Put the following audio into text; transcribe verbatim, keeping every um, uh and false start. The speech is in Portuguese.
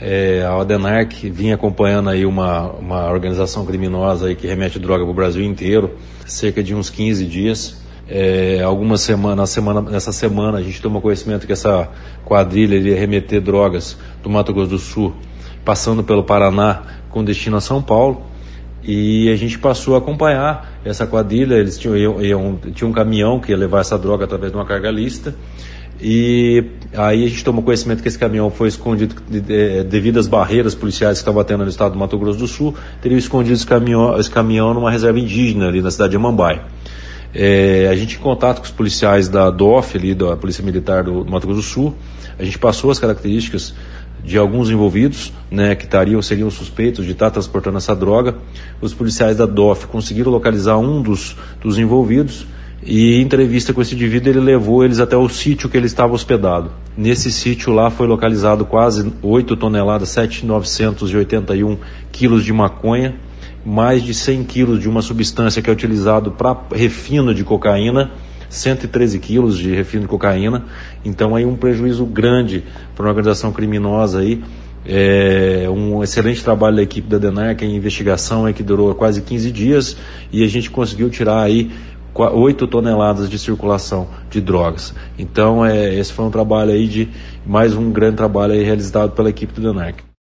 É, a Adenarc vinha acompanhando aí uma, uma organização criminosa aí que remete droga para o Brasil inteiro, cerca de uns quinze dias. É, algumas semanas, semana, nessa semana a gente tomou conhecimento que essa quadrilha iria remeter drogas do Mato Grosso do Sul, passando pelo Paraná com destino a São Paulo, e a gente passou a acompanhar essa quadrilha. Eles tinham, iam, iam, tinham um caminhão que ia levar essa droga através de uma carga lista, e aí a gente tomou conhecimento que esse caminhão foi escondido de, de, devido às barreiras policiais que estavam tendo no estado do Mato Grosso do Sul. Teriam escondido esse caminhão, esse caminhão numa reserva indígena ali na cidade de Amambai. É, a gente, em contato com os policiais da D O F, ali, da Polícia Militar do Mato Grosso do Sul, a gente passou as características de alguns envolvidos, né, que estariam, seriam suspeitos de estar transportando essa droga. Os policiais da D O F conseguiram localizar um dos, dos envolvidos, e em entrevista com esse indivíduo ele levou eles até o sítio que ele estava hospedado. Nesse sítio lá foi localizado quase oito toneladas, sete mil novecentos e oitenta e um quilos de maconha, mais de cem quilos de uma substância que é utilizado para refino de cocaína, cento e treze quilos de refino de cocaína. Então aí um prejuízo grande para uma organização criminosa aí. É um excelente trabalho da equipe da Adenarc em investigação aí, que durou quase quinze dias, e a gente conseguiu tirar aí oito toneladas de circulação de drogas. Então é, esse foi um trabalho aí de, mais um grande trabalho aí realizado pela equipe da Adenarc.